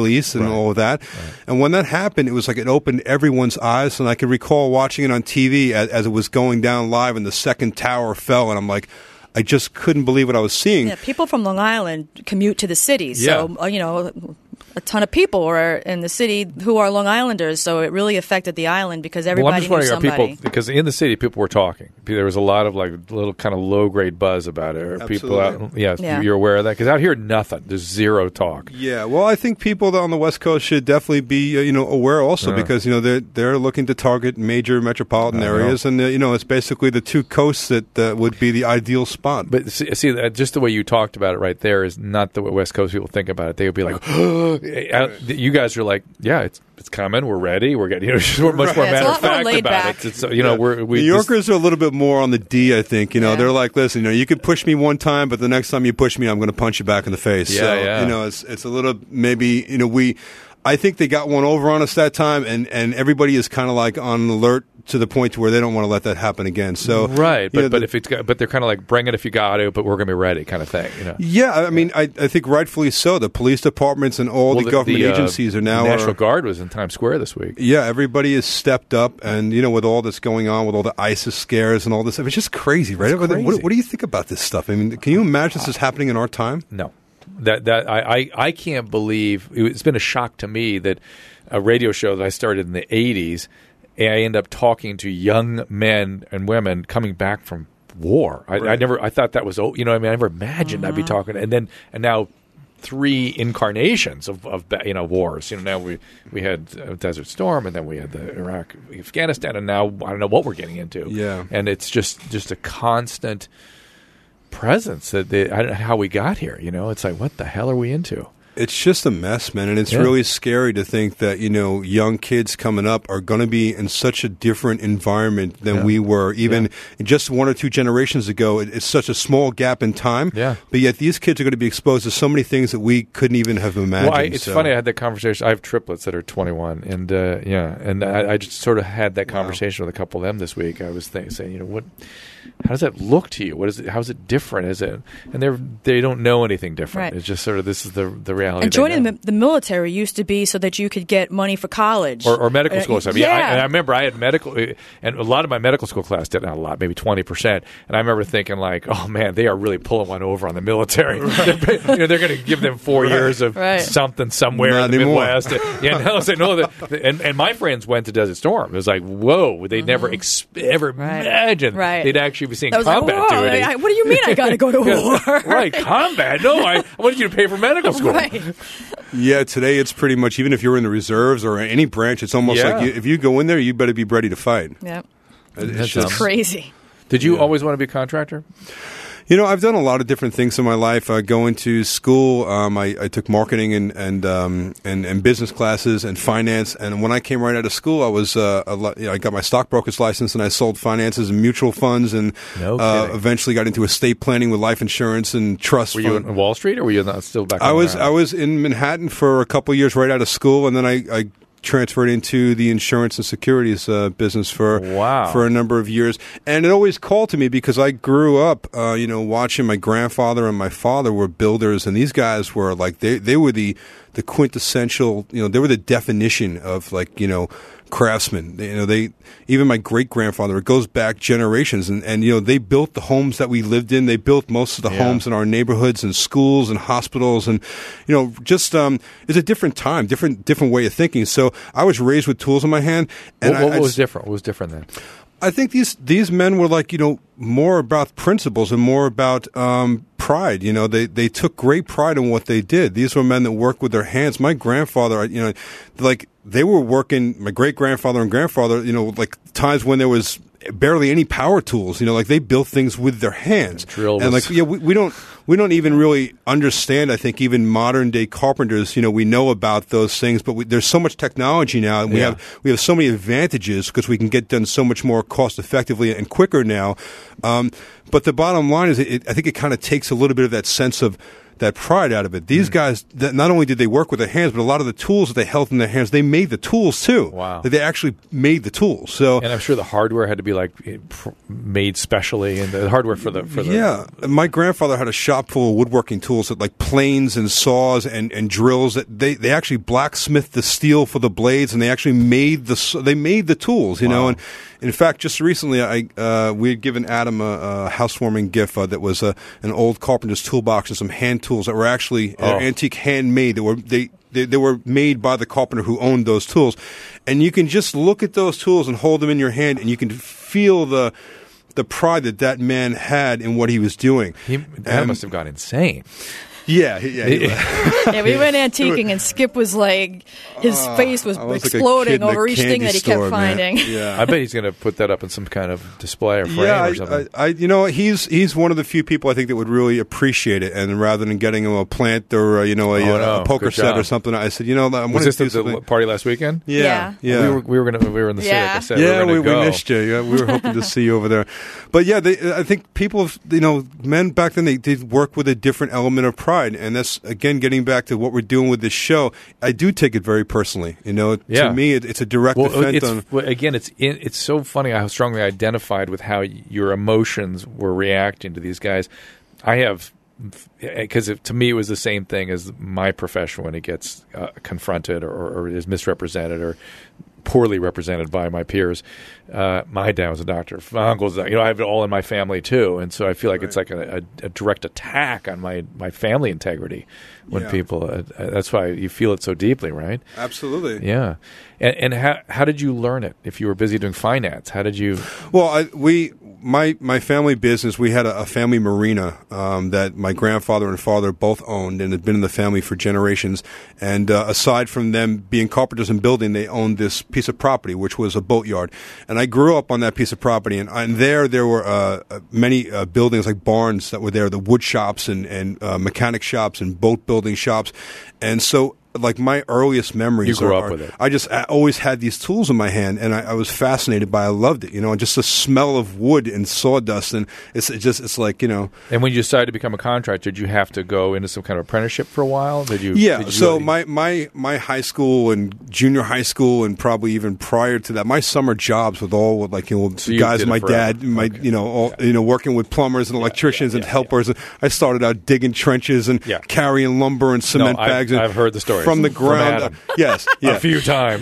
E: Middle East and all of that. And when that happened, it was like it opened everyone's eyes. And I could recall watching it on TV as it was going down live and the second tower fell. And I'm like, I just couldn't believe what I was seeing.
D: Yeah, people from Long Island commute to the city. So, a ton of people are in the city who are Long Islanders, so it really affected the island because everybody knew somebody.
A: People, because in the city, people were talking. There was a lot of little kind of low-grade buzz about it. People out, you're aware of that? Because out here, nothing. There's zero talk.
E: Yeah, well, I think people on the West Coast should definitely be aware also because they're looking to target major metropolitan areas, and it's basically the two coasts that would be the ideal spot.
A: But see, just the way you talked about it right there is not the way West Coast people think about it. They would be like, you guys are like, yeah, it's coming. We're ready. We're getting. We're much more matter of fact about it. It's,
E: New Yorkers are a little bit more on the D. I think they're like, listen, you could push me one time, but the next time you push me, I'm going to punch you back in the face. It's a little maybe I think they got one over on us that time, and everybody is kind of like on alert to the point to where they don't want to let that happen again. So
A: right, but they're kind of like, bring it if you got to, but we're going to be ready, kind of thing.
E: Yeah, I mean, I think rightfully so. The police departments and all the government agencies are now.
A: The National Guard was in Times Square this week.
E: Yeah, everybody has stepped up, and with all that's going on, with all the ISIS scares and all this, it's just crazy, right? Crazy. What do you think about this stuff? I mean, can you imagine this is happening in our time?
A: No. I can't believe it's been a shock to me that a radio show that I started in the 80s, I end up talking to young men and women coming back from war. I thought that was I never imagined I'd be talking, and now 3 incarnations of wars. Now we had Desert Storm, and then we had the Iraq, Afghanistan, and now I don't know what we're getting into.
E: Yeah,
A: and it's just a constant presence that I don't know how we got here. It's like, what the hell are we into?
E: It's just a mess, man, and it's really scary to think that young kids coming up are going to be in such a different environment than we were even just 1 or 2 generations ago. It's such a small gap in time, but yet these kids are going to be exposed to so many things that we couldn't even have imagined.
A: Well, it's funny. I had that conversation. I have triplets that are 21, and I just sort of had that conversation with a couple of them this week. I was saying, what? How does that look to you? What is it? How is it different? Is it? And they don't know anything different. Right. It's just sort of this is the reality.
D: And joining the military used to be so that you could get money for college
A: or medical school. I remember I had medical, and a lot of my medical school class did, not a lot, maybe 20%. And I remember thinking like, oh man, they are really pulling one over on the military. Right. They're going to give them 4 years of something somewhere in the Midwest. And my friends went to Desert Storm. It was like, whoa, they never ever imagined they'd actually be seeing combat duty.
D: What do you mean I got to go to war?
A: Right, combat? No, I wanted you to pay for medical school.
D: Right.
E: Yeah, today it's pretty much, even if you're in the reserves or any branch, it's almost like if you go in there, you better be ready to fight.
D: Yep.
E: It's just
D: crazy.
A: Did you always want to be a contractor?
E: I've done a lot of different things in my life. Going to school, I took marketing and business classes and finance. And when I came right out of school, I was I got my stockbroker's license, and I sold finances and mutual funds, and eventually got into estate planning with life insurance and trust.
A: Were you on Wall Street, or were you still back? I
E: was in Manhattan for a couple of years right out of school, and then I transferred into the insurance and securities business for a number of years. And it always called to me because I grew up, watching my grandfather and my father were builders, and these guys were like, they were the quintessential, they were the definition of craftsmen. Even my great grandfather, it goes back generations, and they built the homes that we lived in. They built most of the homes in our neighborhoods and schools and hospitals, and it's a different time, different way of thinking. So I was raised with tools in my hand. And
A: what was different? What was different then?
E: I think these men were like, more about principles and more about pride. They took great pride in what they did. These were men that worked with their hands. My grandfather, they were working, my great-grandfather and grandfather, like times when there was barely any power tools, they built things with their hands. We don't even really understand, I think, even modern day carpenters, we know about those things, but there's so much technology now, and we have so many advantages because we can get done so much more cost effectively and quicker now. But the bottom line is, I think it kind of takes a little bit of that sense of that pride out of it. These guys, that not only did they work with their hands, but a lot of the tools that they held in their hands, they made the tools too.
A: Wow.
E: They actually made the tools. So,
A: and I'm sure the hardware had to be like made specially, and the hardware for the
E: yeah. My grandfather had a shop full of woodworking tools, that like planes and saws and drills. That they actually blacksmithed the steel for the blades, and they actually made the tools. You know, and in fact, just recently, we had given Adam a housewarming gift that was an old carpenter's toolbox and some hand tools that were actually antique handmade. They were made by the carpenter who owned those tools, and you can just look at those tools and hold them in your hand, and you can feel the pride that man had in what he was doing.
A: That must have gone insane.
E: Yeah.
D: Yeah, we went antiquing, and Skip was like, his face was exploding
E: like
D: over each thing that he kept finding.
E: Yeah.
A: I bet he's going to put that up in some kind of display or frame or something.
E: He's one of the few people I think that would really appreciate it. And rather than getting him a plant or a poker set or something, I said, I'm
A: was this the party last weekend?
E: Yeah.
A: We were in the city. Like I said,
E: we missed you. Yeah, we were hoping to see you over there. But yeah, I think people, men back then, they did work with a different element of pride. And that's, again, getting back to what we're doing with this show. I do take it very personally. To me, it's a direct defense on.
A: Again, it's so funny how strongly identified with how your emotions were reacting to these guys. I have, because to me, it was the same thing as my profession when it gets confronted or is misrepresented or poorly represented by my peers. My dad was a doctor. My uncle's, I have it all in my family too, and so I feel like it's like a direct attack on my family integrity when people. That's why you feel it so deeply, right?
E: Absolutely.
A: Yeah. And how did you learn it? If you were busy doing finance, how did you?
E: Well, my family business, we had a family marina that my grandfather and father both owned and had been in the family for generations. And aside from them being carpenters and building, they owned this piece of property, which was a boatyard. And I grew up on that piece of property. And there were many buildings like barns that were there, the wood shops and mechanic shops and boat building shops. And so, like, my earliest memories.
A: You grew up with it.
E: I always had these tools in my hand, and I was fascinated by it. I loved it, and just the smell of wood and sawdust, and it's like. And
A: when you decided to become a contractor, did you have to go into some kind of apprenticip for a while?
E: My high school and junior high school, and probably even prior to that, my summer jobs with all guys, my dad, working with plumbers and electricians and helpers. And I started out digging trenches and carrying lumber and cement bags.
A: I've heard the story.
E: From the ground, yes,
A: a few times,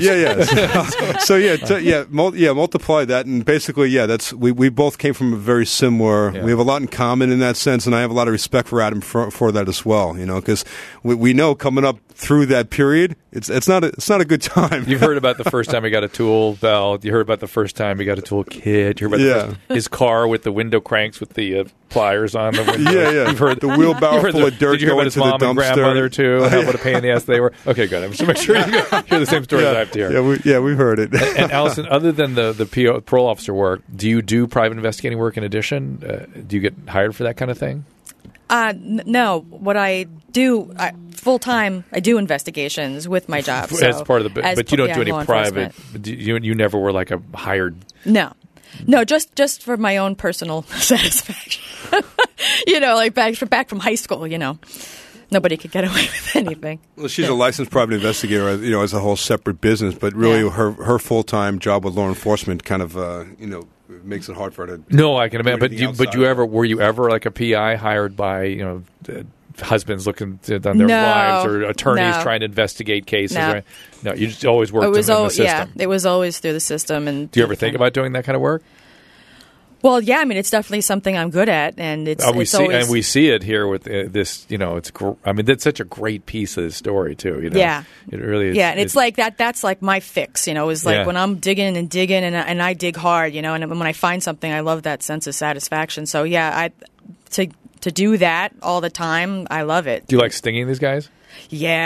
E: multiply that, and basically, that's we both came from a very similar. We have a lot in common in that sense, and I have a lot of respect for Adam for that as well. Because we know coming up through that period, it's not a good time.
A: You've heard about the first time he got a tool belt. You heard about the first time he got a tool kit. You heard about his car with the window cranks with the pliers on the window.
E: You've heard the wheelbarrow full of dirt.
A: Did you hear about his mom and grandmother too? How about a pain in the ass they were? Okay, good. I'm just make sure you hear the same story that I have to hear.
E: We've heard it.
A: And Allison, other than the parole officer work, do you do private investigating work in addition? Do you get hired for that kind of thing?
D: No. What I do full time, I do investigations with my job. So
A: as part of but you don't do any private. You never were like a hired.
D: No, just for my own personal satisfaction. Like back from high school. Nobody could get away with anything.
E: Well, she's a licensed private investigator, as a whole separate business. But really, her full time job with law enforcement kind of makes it hard for her to.
A: No, I can imagine. But were you ever like a PI hired by husbands looking on their wives or attorneys trying to investigate cases? No, you just always worked in the system.
D: Yeah, it was always through the system. And
A: do you ever think about doing that kind of work?
D: Well, yeah, I mean, it's definitely something I'm good at, and we
A: see it here with this. That's such a great piece of the story too.
D: Yeah,
A: it really is.
D: Yeah, and it's like that. That's like my fix. It's like when I'm digging and I dig hard. And when I find something, I love that sense of satisfaction. So yeah, to do that all the time, I love it.
A: Do you like stinging these guys?
D: Yeah.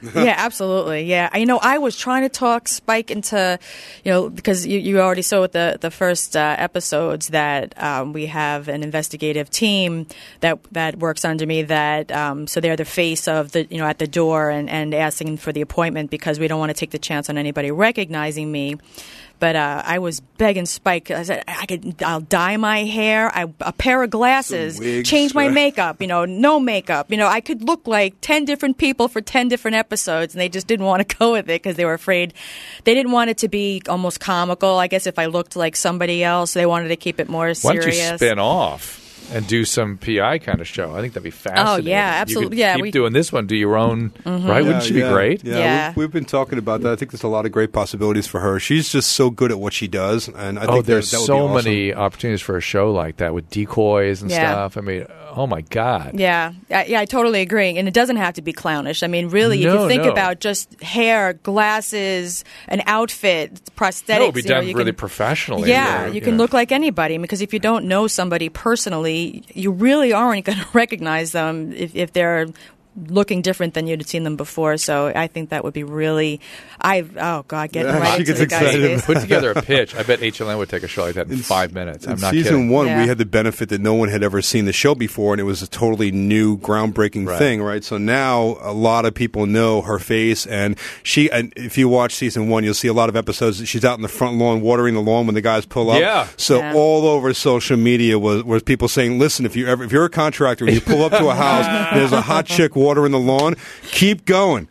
D: Yeah, absolutely. Yeah, I was trying to talk Spike into, because you already saw with the first episodes that we have an investigative team that works under me. So they're the face of the at the door and asking for the appointment because we don't want to take the chance on anybody recognizing me. But I was begging Spike. I said, I'll dye my hair, a pair of glasses,
E: wigs,
D: change my makeup, no makeup. I could look like 10 different people for 10 different episodes, and they just didn't want to go with it because they were afraid. They didn't want it to be almost comical. I guess if I looked like somebody else, they wanted to keep it more serious.
A: Why don't you spin off and do some PI kind of show? I think that'd be fascinating.
D: Oh, yeah, absolutely.
A: You could keep doing this one, do your own, right? Wouldn't she be great?
D: Yeah.
E: We've been talking about that. I think there's a lot of great possibilities for her. She's just so good at what she does, and I think
A: there's
E: that would
A: so
E: be awesome.
A: many opportunities for a show like that with decoys and stuff. I mean, oh my God.
D: Yeah, I totally agree. And it doesn't have to be clownish. I mean, really, if you think about just hair, glasses, an outfit, prosthetics.
A: No, it would be done really professionally.
D: Yeah, you can look like anybody. Because if you don't know somebody personally, you really aren't going to recognize them if they're looking different than you'd have seen them before. So I think that would be really, getting right into the guy's face.
A: Put together a pitch. I bet HLN would take a show like that in 5 minutes. I'm not kidding.
E: Season 1,
D: Yeah.
E: we had the benefit that no one had ever seen the show before, and it was a totally new, groundbreaking thing, right? So now a lot of people know her face, and if you watch Season 1, you'll see a lot of episodes that she's out in the front lawn watering the lawn when the guys pull up.
A: Yeah.
E: So all over social media was people saying, listen, if you're a contractor and you pull up to a house, and there's a hot chick watering the lawn, keep going.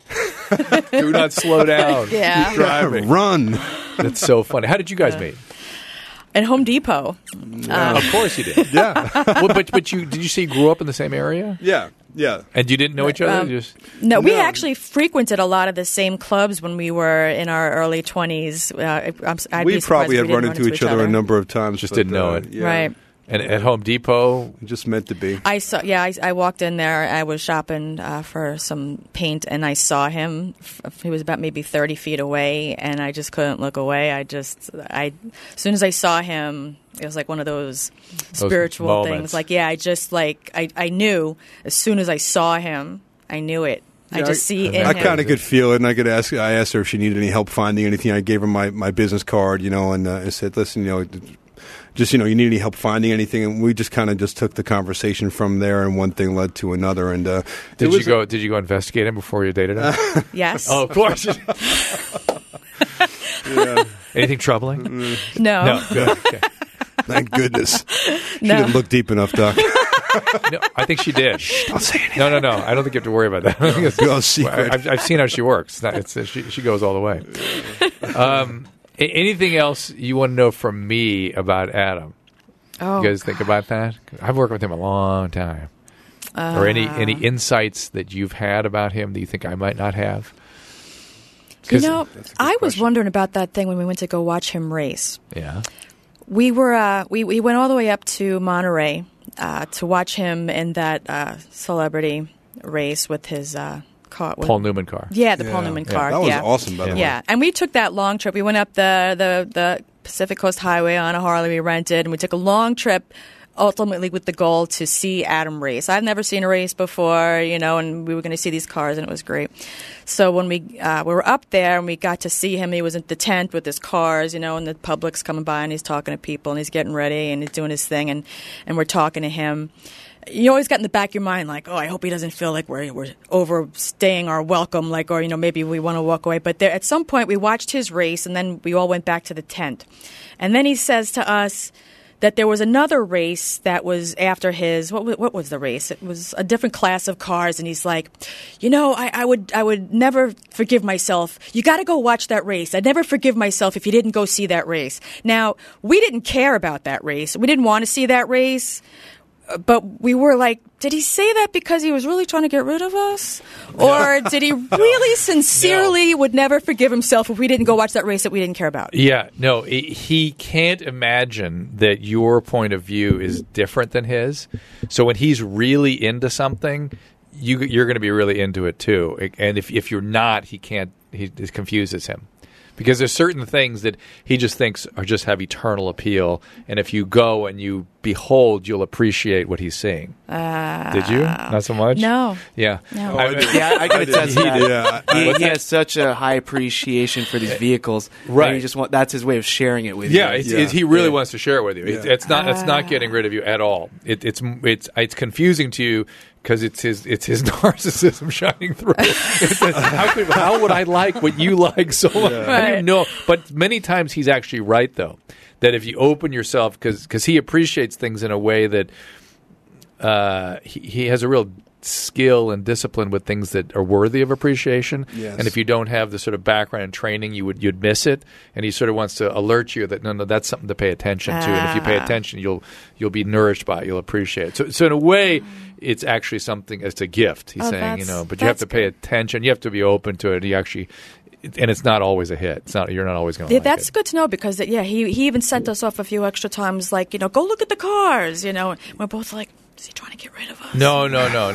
A: Do not slow down.
D: Yeah.
A: Keep driving.
E: Run.
A: That's so funny. How did you guys meet?
D: And Home Depot.
A: Of course you did.
E: Yeah.
A: Well, but did you say you grew up in the same area?
E: Yeah.
A: And you didn't know each other?
D: No, we actually frequented a lot of the same clubs when we were in our early 20s.
E: We probably have run into each other a number of times.
A: Just didn't know it.
E: Yeah.
D: Right.
A: And at Home Depot?
E: Just meant to be.
D: I walked in there. I was shopping for some paint, and I saw him. He was about maybe 30 feet away, and I just couldn't look away. As soon as I saw him, it was like one of those spiritual
A: moments.
D: things. I knew as soon as I saw him, I knew it. I just see in him.
E: I kind of could feel it, and I asked her if she needed any help finding anything. I gave her my business card, and I said, listen, you need any help finding anything? And we just kind of just took the conversation from there, and one thing led to another. And
A: did you go investigate him before you dated him?
D: Yes.
A: Oh, of course.
E: yeah.
A: Anything troubling?
D: No.
A: Good. Okay.
E: Thank goodness. She didn't look deep enough, Doc.
A: No, I think she did.
E: Don't say anything.
A: No. I don't think you have to worry about that.
E: Go secret.
A: I've seen how she works. She goes all the way. Anything else you want to know from me about Adam?
D: Oh,
A: you guys think about that? I've worked with him a long time. Or any insights that you've had about him that you think I might not have?
D: I was wondering about that thing when we went to go watch him race.
A: Yeah.
D: We were we went all the way up to Monterey to watch him in that celebrity race with his car.
A: Paul Newman car.
D: Yeah, the Paul Newman car.
E: That was awesome, by the way.
D: Yeah, and we took that long trip. We went up the Pacific Coast Highway on a Harley we rented, and we took a long trip, ultimately with the goal to see Adam race. I've never seen a race before, and we were going to see these cars, and it was great. So when we were up there and we got to see him, he was in the tent with his cars, and the public's coming by and he's talking to people and he's getting ready and he's doing his thing, and we're talking to him. You always got in the back of your mind, like, oh, I hope he doesn't feel like we're overstaying our welcome, or maybe we want to walk away. But at some point, we watched his race, and then we all went back to the tent. And then he says to us that there was another race that was after his. What was the race? It was a different class of cars, and he's like, I would never forgive myself. You got to go watch that race. I'd never forgive myself if you didn't go see that race. Now, we didn't care about that race. We didn't want to see that race. But we were like, did he say that because he was really trying to get rid of us? Or did he really sincerely would never forgive himself if we didn't go watch that race that we didn't care about?
A: Yeah, no, he can't imagine that your point of view is different than his. So when he's really into something, you're going to be really into it too. And if you're not, it confuses him. Because there's certain things that he just thinks are just have eternal appeal, and if you go and you behold, you'll appreciate what he's seeing. Did you? Not so much?
D: No.
A: Yeah.
D: No.
H: I can attest to that.
E: Yeah,
H: He has such a high appreciation for these vehicles.
A: Right.
H: And that's his way of sharing it with
A: Yeah,
H: you.
A: he really wants to share it with you.
E: Yeah.
A: It's not getting rid of you at all. It's confusing to you because it's his narcissism shining through. How would I like what you like so much? I don't know. But many times he's actually right, though, that if you open yourself, because he appreciates things in a way that he has a real skill and discipline with things that are worthy of appreciation.
E: Yes.
A: And if you don't have the sort of background and training, you'd miss it. And he sort of wants to alert you that no, that's something to pay attention to. And if you pay attention, you'll be nourished by it. You'll appreciate it. So in a way, it's actually something. It's a gift. He's saying, but you have to pay attention. You have to be open to it. And it's not always a hit. It's not. You're not always going to.
D: That's good to know because he even sent us off a few extra times, like go look at the cars. We're both like, is he trying to get rid of us?
A: No.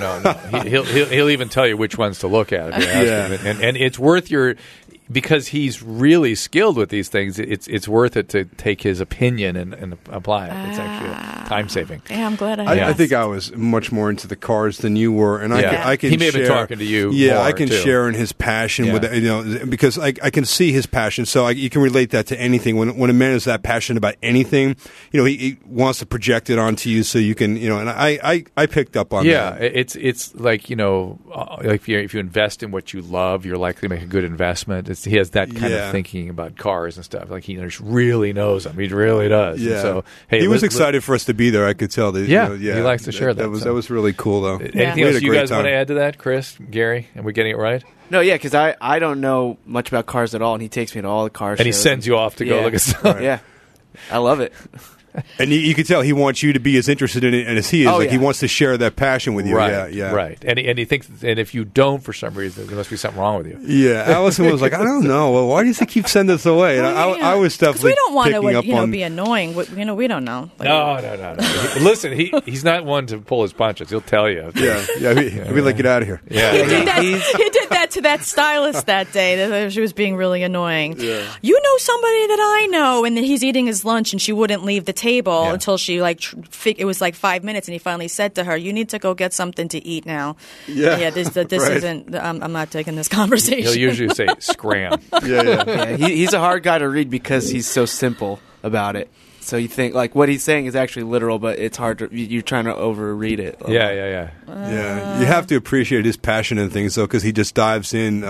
A: He'll even tell you which ones to look at if you ask him. And it's worth because he's really skilled with these things. It's worth it to take his opinion and apply it. It's actually time saving.
D: Yeah, I'm glad I
E: think I was much more into the cars than you were, and I can.
A: He may
E: share,
A: have been talking to you.
E: Yeah,
A: more,
E: I can
A: too.
E: share in his passion with because I can see his passion. So you can relate that to anything. When a man is that passionate about anything, he wants to project it onto you, so you can And I picked up on that.
A: Yeah, it's like like if you invest in what you love, you're likely to make a good investment. He has that kind of thinking about cars and stuff. Like he really knows them. He really does.
E: Yeah.
A: And so
E: he was excited for us to be there. I could tell. That,
A: he likes to share that.
E: That was really cool, though.
A: Anything else you guys want to add to that, Chris, Gary? Are we getting it right?
H: No, yeah, because I don't know much about cars at all, and he takes me to all the car shows.
A: And he sends you off to go look at stuff.
H: Right. Yeah, I love it.
E: And you can tell he wants you to be as interested in it as he is. He wants to share that passion with you.
A: Right,
E: yeah.
A: Right. And he thinks, and if you don't, for some reason, there must be something wrong with you.
E: Yeah, Allison was like, I don't know. Well, why does he keep sending us away? And I was definitely
D: we don't want
E: to
D: be annoying. We don't know.
A: No. Listen, he's not one to pull his punches. He'll tell you.
E: He'd be like, get out of here.
A: Yeah.
D: He did that to that stylist that day. That she was being really annoying. Yeah. You know somebody that I know, and then he's eating his lunch, and she wouldn't leave the table until she it was like 5 minutes, and he finally said to her, "You need to go get something to eat now." Yeah. This right. isn't. I'm not taking this conversation.
A: He'll usually say, "Scram."
H: He's a hard guy to read because he's so simple about it. So you think like what he's saying is actually literal, but it's hard to you're trying to overread it.
A: Yeah.
E: You have to appreciate his passion and things though, because he just dives in,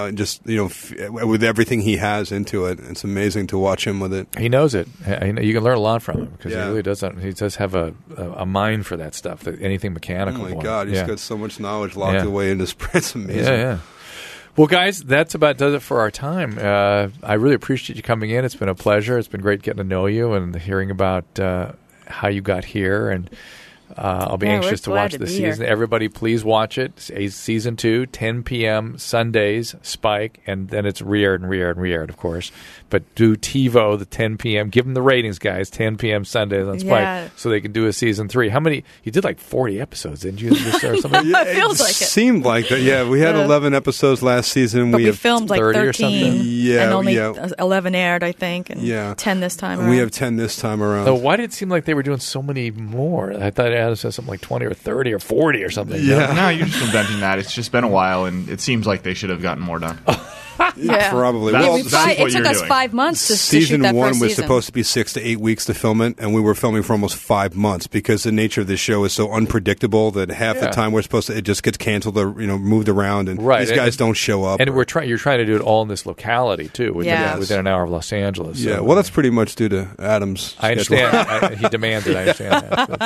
E: with everything he has into it. It's amazing to watch him with it.
A: He knows it. You can learn a lot from him because he really does. He does have a mind for that stuff. That anything mechanical.
E: Oh my God, he's got so much knowledge locked away in his brain. It's amazing.
A: Yeah. Well, guys, that's about does it for our time. I really appreciate you coming in. It's been a pleasure. It's been great getting to know you and hearing about how you got here. And I'll be anxious to watch this season. Here. Everybody, please watch it. Season 2, 10 p.m. Sundays, Spike, and then it's re-aired, of course. But do TiVo, the 10 p.m. Give them the ratings, guys. 10 p.m. Sundays on Spike, so they can do a season 3. How many? You did like 40 episodes, didn't you? Or something?
D: It feels like it.
E: Seemed like that. Yeah, we had 11 episodes last season.
D: But we filmed like 13,
A: or something.
D: And only 11 aired, I think, and 10 this time around.
E: We have 10 this time around.
A: So why did it seem like they were doing so many more? I thought Adam said something like 20 or 30 or 40 or something.
I: Yeah. No, you're just inventing that. It's just been a while, and it seems like they should have gotten more done.
D: Yeah,
E: probably.
D: It took us 5 months to shoot that first season.
E: Season 1 was supposed to be 6 to 8 weeks to film it, and we were filming for almost 5 months because the nature of this show is so unpredictable that half the time we're supposed to, it just gets canceled or moved around, and these guys don't show up.
A: And you're trying to do it all in this locality too, within an hour of Los Angeles.
E: Yeah, well, that's pretty much due to Adam's.
A: I understand. He demanded. I understand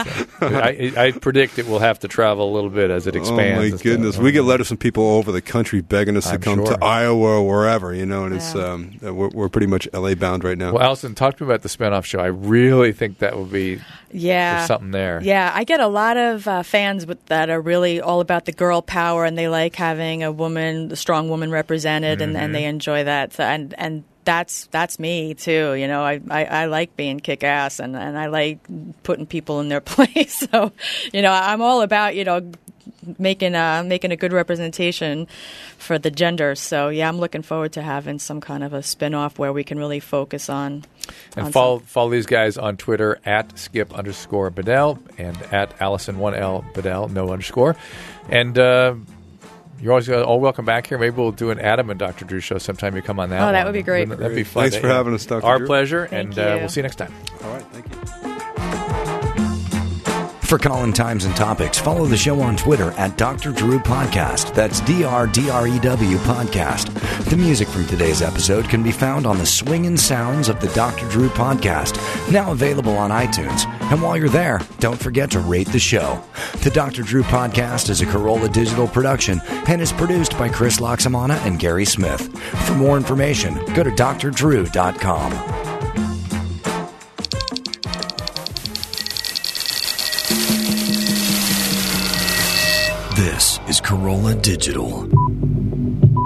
A: that. I predict it will have to travel a little bit as it expands.
E: Oh my goodness, we get letters from people all over the country begging us to come to Iowa or wherever, and it's we're pretty much LA bound right now.
A: Well, Allison, talk to me about the spinoff show. I really think that would be there's something there.
D: Yeah, I get a lot of fans that are really all about the girl power, and they like having a strong woman represented, and they enjoy that. So, and that's me too. I like being kick ass, and I like putting people in their place. So, I'm all about making a good representation for the gender. So yeah, I'm looking forward to having some kind of a spin-off where we can really focus on.
A: And follow these guys on Twitter at Skip_Bedell and at Allison1L Bedell, no underscore. And you're always all welcome back here. Maybe we'll do an Adam and Dr. Drew show sometime you come on that.
D: Oh, that would be great.
A: That'd be fun.
E: Thanks for having us, Dr.
A: Our
E: Drew.
A: pleasure,
D: Thank
A: and
D: you.
A: we'll see you next time.
E: All right, thank you.
B: For Colin Times and Topics, follow the show on Twitter at Dr. Drew Podcast. That's DRDREW Podcast. The music from today's episode can be found on the Swingin' Sounds of the Dr. Drew Podcast, now available on iTunes. And while you're there, don't forget to rate the show. The Dr. Drew Podcast is a Corolla Digital production and is produced by Chris Loxamana and Gary Smith. For more information, go to drdrew.com. This is Corolla Digital.